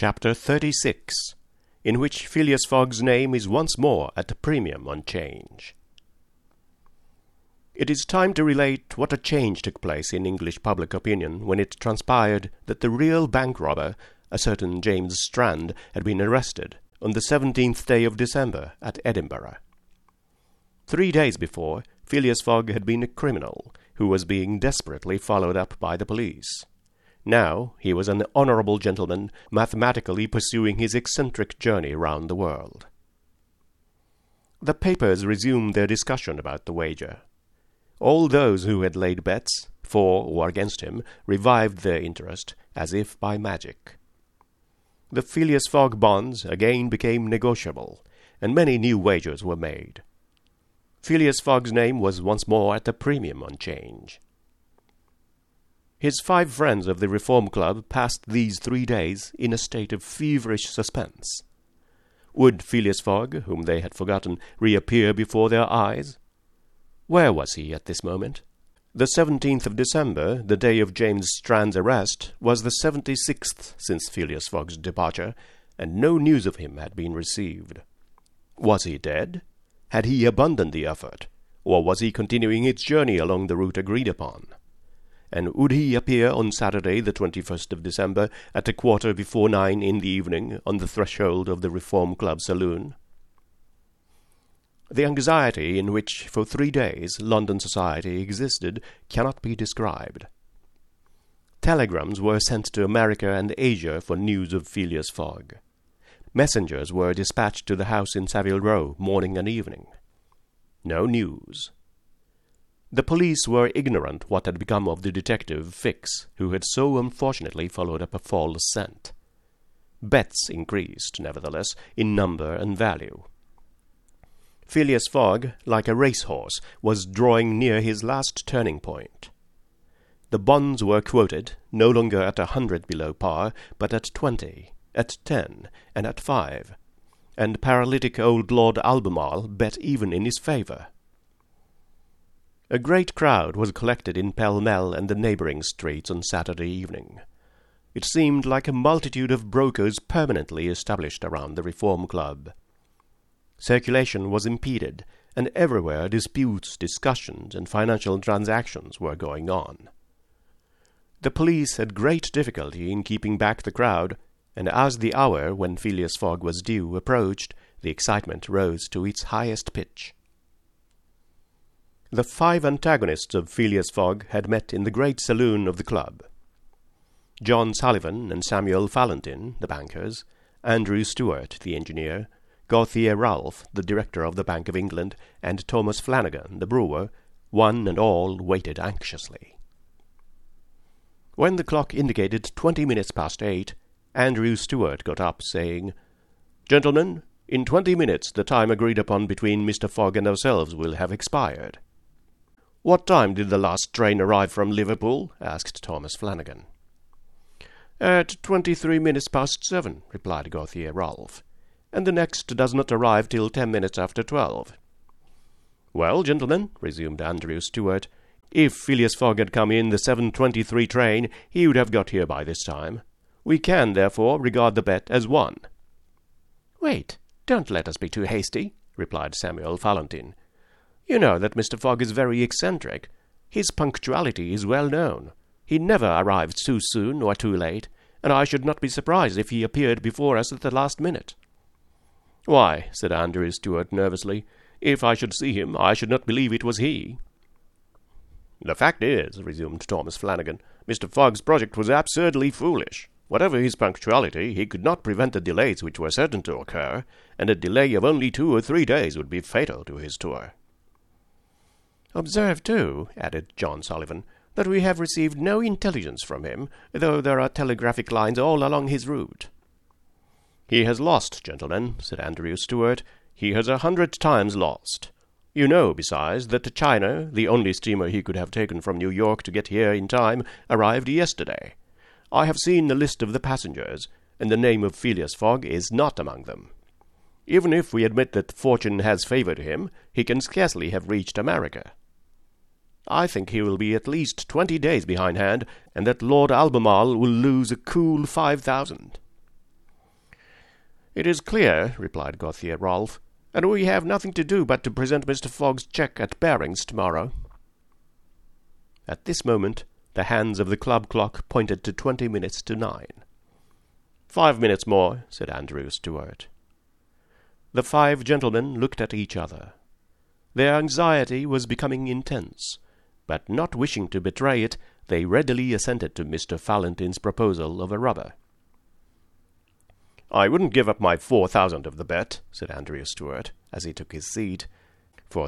Chapter 36, in which Phileas Fogg's name is once more at a premium on 'Change. It is time to relate what a change took place in English public opinion when it transpired that the real bank robber, a certain James Strand, had been arrested on the 17th day of December at Edinburgh. 3 days before, Phileas Fogg had been a criminal who was being desperately followed up by the police. Now he was an honourable gentleman, mathematically pursuing his eccentric journey round the world. The papers resumed their discussion about the wager. All those who had laid bets, for or against him, revived their interest, as if by magic. The Phileas Fogg bonds again became negotiable, and many new wagers were made. Phileas Fogg's name was once more at a premium on 'Change. His 5 friends of the Reform Club passed these 3 days in a state of feverish suspense. Would Phileas Fogg, whom they had forgotten, reappear before their eyes? Where was he at this moment? The 17th of December, the day of James Strand's arrest, was the 76th since Phileas Fogg's departure, and no news of him had been received. Was he dead? Had he abandoned the effort, or was he continuing its journey along the route agreed upon? And would he appear on Saturday, the 21st of December, at 9:15 in the evening, on the threshold of the Reform Club saloon? The anxiety in which, for 3 days, London society existed cannot be described. Telegrams were sent to America and Asia for news of Phileas Fogg. Messengers were dispatched to the house in Savile Row morning and evening. No news. The police were ignorant what had become of the detective Fix, who had so unfortunately followed up a false scent. Bets increased, nevertheless, in number and value. Phileas Fogg, like a racehorse, was drawing near his last turning point. The bonds were quoted, no longer at 100 below par, but at 20, at 10, and at 5, and paralytic old Lord Albemarle bet even in his favour. A great crowd was collected in Pall Mall and the neighbouring streets on Saturday evening. It seemed like a multitude of brokers permanently established around the Reform Club. Circulation was impeded, and everywhere disputes, discussions, and financial transactions were going on. The police had great difficulty in keeping back the crowd, and as the hour when Phileas Fogg was due approached, the excitement rose to its highest pitch. The 5 antagonists of Phileas Fogg had met in the great saloon of the club. John Sullivan and Samuel Fallentin, the bankers, Andrew Stuart, the engineer, Gauthier Ralph, the director of the Bank of England, and Thomas Flanagan, the brewer, one and all waited anxiously. When the clock indicated 20 minutes past 8, Andrew Stuart got up, saying, "Gentlemen, in 20 minutes the time agreed upon between Mr. Fogg and ourselves will have expired." "What time did the last train arrive from Liverpool?" asked Thomas Flanagan. "At 23 minutes past 7, replied Gauthier Ralph, "and the next does not arrive till 10 minutes after 12. "Well, gentlemen," resumed Andrew Stuart, "if Phileas Fogg had come in the 7:23 train, he would have got here by this time. We can, therefore, regard the bet as won." "Wait, don't let us be too hasty," replied Samuel Fallentin. "You know that Mr. Fogg is very eccentric. His punctuality is well known. He never arrives too soon or too late, and I should not be surprised if he appeared before us at the last minute." "Why," said Andrew Stuart nervously, "if I should see him, I should not believe it was he." "The fact is," resumed Thomas Flanagan, "Mr. Fogg's project was absurdly foolish. Whatever his punctuality, he could not prevent the delays which were certain to occur, and a delay of only 2 or 3 days would be fatal to his tour." "Observe, too," added John Sullivan, "that we have received no intelligence from him, though there are telegraphic lines all along his route." "He has lost, gentlemen," said Andrew Stuart. "He has 100 times lost. You know, besides, that the China, the only steamer he could have taken from New York to get here in time, arrived yesterday. I have seen the list of the passengers, and the name of Phileas Fogg is not among them. Even if we admit that fortune has favoured him, he can scarcely have reached America. I think he will be at least 20 days behindhand, and that Lord Albemarle will lose a cool 5,000. "It is clear," replied Gauthier Rolfe, "and we have nothing to do but to present Mr. Fogg's cheque at Baring's tomorrow." At this moment the hands of the club clock pointed to 20 minutes to 9. 5 minutes more," said Andrew Stuart. The 5 gentlemen looked at each other. Their anxiety was becoming intense, but not wishing to betray it, they readily assented to Mr. Fallentin's proposal of a rubber. "I wouldn't give up my 4,000 of the bet," said Andrew Stuart, as he took his seat, "for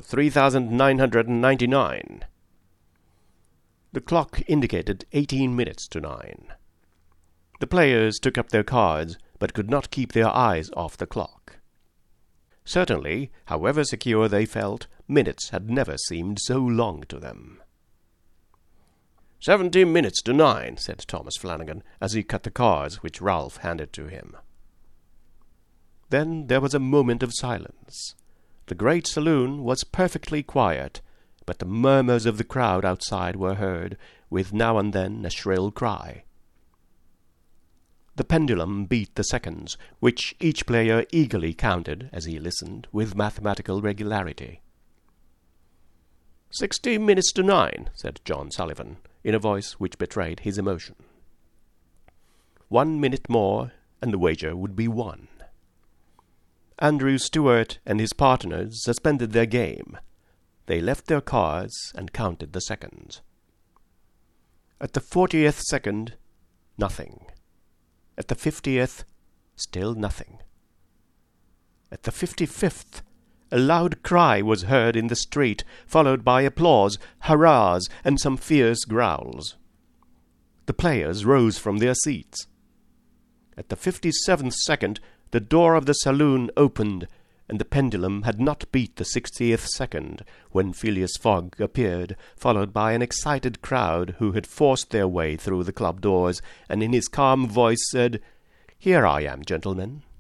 3,999. The clock indicated 18 minutes to 9. The players took up their cards, but could not keep their eyes off the clock. Certainly, however secure they felt, minutes had never seemed so long to them. 17 minutes to 9, said Thomas Flanagan, as he cut the cards which Ralph handed to him. Then there was a moment of silence. The great saloon was perfectly quiet, but the murmurs of the crowd outside were heard, with now and then a shrill cry. The pendulum beat the seconds, which each player eagerly counted, as he listened, with mathematical regularity. 16 minutes to 9, said John Sullivan, in a voice which betrayed his emotion. 1 minute more, and the wager would be won. Andrew Stuart and his partners suspended their game. They left their cards and counted the seconds. At the 40th second, nothing. At the 50th, still nothing. At the 55th, a loud cry was heard in the street, followed by applause, hurrahs, and some fierce growls. The players rose from their seats. At the 57th second, the door of the saloon opened, and the pendulum had not beat the 60th second when Phileas Fogg appeared, followed by an excited crowd who had forced their way through the club doors, and in his calm voice said, "Here I am, gentlemen.